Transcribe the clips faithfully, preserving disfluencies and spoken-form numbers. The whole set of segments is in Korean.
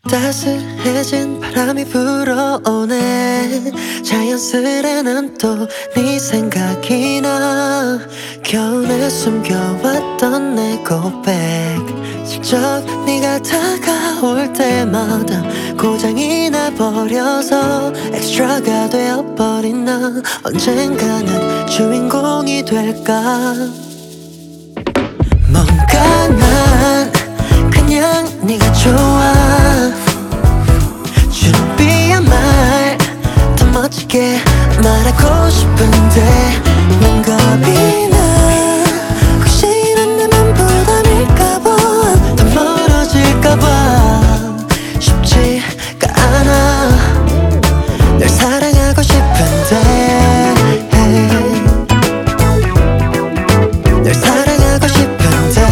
따스해진 바람이 불어오네. 자연스레 난 또 네 생각이 나. 겨우내 숨겨왔던 내 고백 슬쩍 네가 다가올 때마다 고장이 나버려서 엑스트라가 되어버린 나. 언젠가는 주인공이 될까. 뭔가 난 그냥 네가 좋아. 준비한 말 더 멋지게 말하고 싶은데 넌 겁이 나. 혹시 이런 내맘 부담일까봐 더 멀어질까봐 쉽지가 않아. 널 사랑하고 싶은데 널 사랑하고 싶은데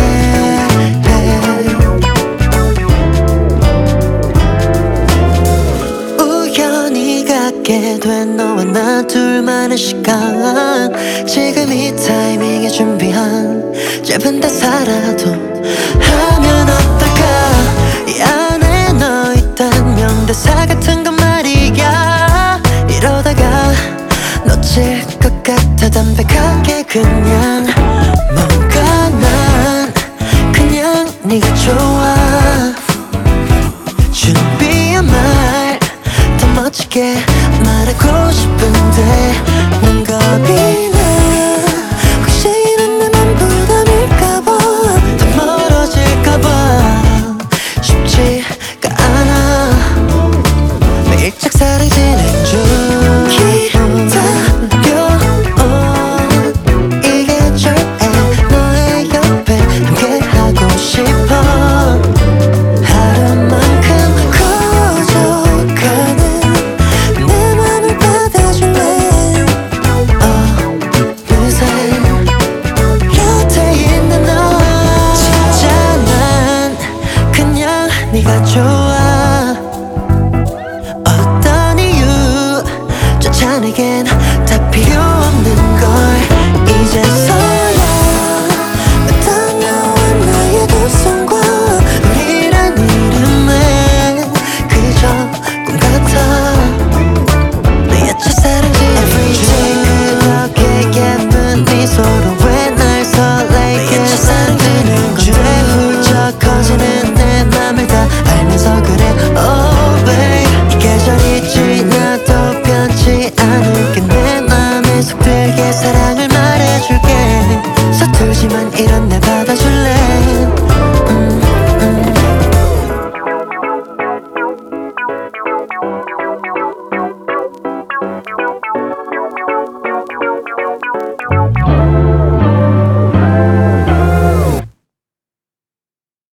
우연히 갖게 된 너와 나 둘만의 시간. 지금 이 타이밍에 준비한 짧은 대사라도 하면 어떨까. 이 안에 너 있단 명대사 같은 건 말이야. 이러다가 놓칠 것 같아 담백하게 그냥. 뭔가 난 그냥 네가 좋아. 준비한 말 더 멋지게 말하고 싶은데 넌 겁이 나. 혹시 이런 내맘 부담일까봐 더 멀어질까봐 쉽지가 않아. 매일 짝사랑 진행 중 기다려. 이게 절대 너의 옆에 함께하고 싶어. 하루만큼 커져가는 내 맘을 받아줄래. 어느새 곁에 있는 너. 진짜 난 그냥 네가 좋아. 어떤 이유조차 내겐 다 필요